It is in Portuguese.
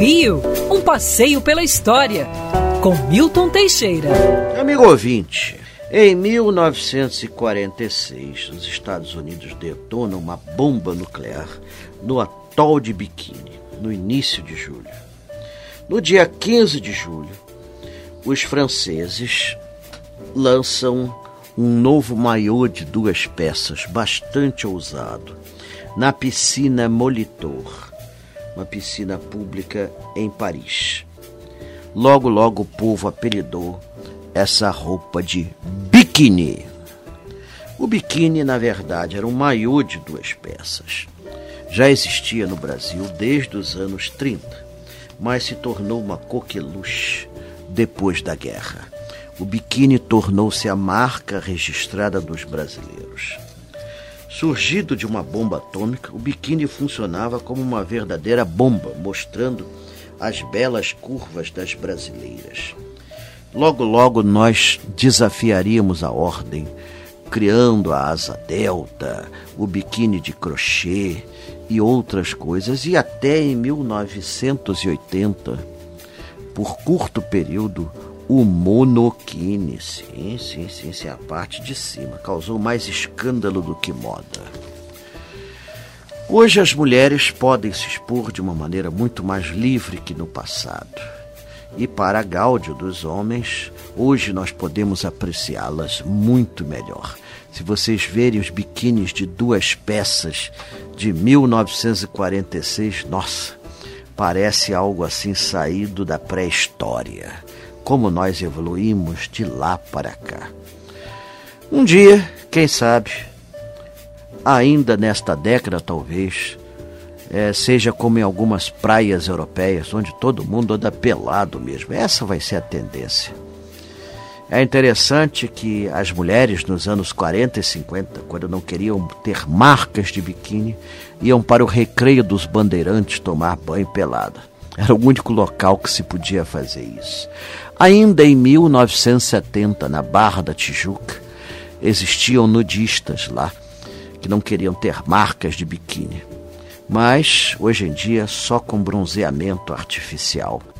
Rio, um passeio pela história, com Milton Teixeira. Amigo ouvinte, em 1946, os Estados Unidos detonam uma bomba nuclear no atol de Bikini, no início de julho. No dia 15 de julho, os franceses lançam um novo maiô de 2 peças, bastante ousado, na piscina Molitor, uma piscina pública em Paris. Logo, logo o povo apelidou essa roupa de biquíni. O biquíni, na verdade, era um maiô de 2 peças. Já existia no Brasil desde os anos 30, mas se tornou uma coqueluche depois da guerra. O biquíni tornou-se a marca registrada dos brasileiros. Surgido de uma bomba atômica, o biquíni funcionava como uma verdadeira bomba, mostrando as belas curvas das brasileiras. Logo, logo nós desafiaríamos a ordem, criando a asa delta, o biquíni de crochê e outras coisas. E até em 1980, por curto período, o monokini, sim, a parte de cima, causou mais escândalo do que moda. Hoje as mulheres podem se expor de uma maneira muito mais livre que no passado. E para a gáudio dos homens, hoje nós podemos apreciá-las muito melhor. Se vocês verem os biquínis de 2 peças de 1946, nossa, parece algo assim saído da pré-história. Como nós evoluímos de lá para cá. Um dia, quem sabe, ainda nesta década talvez, seja como em algumas praias europeias, onde todo mundo anda pelado mesmo. Essa vai ser a tendência. É interessante que as mulheres nos anos 40 e 50, quando não queriam ter marcas de biquíni, iam para o Recreio dos Bandeirantes tomar banho pelada. Era o único local que se podia fazer isso. Ainda em 1970, na Barra da Tijuca, existiam nudistas lá que não queriam ter marcas de biquíni. Mas, hoje em dia, só com bronzeamento artificial.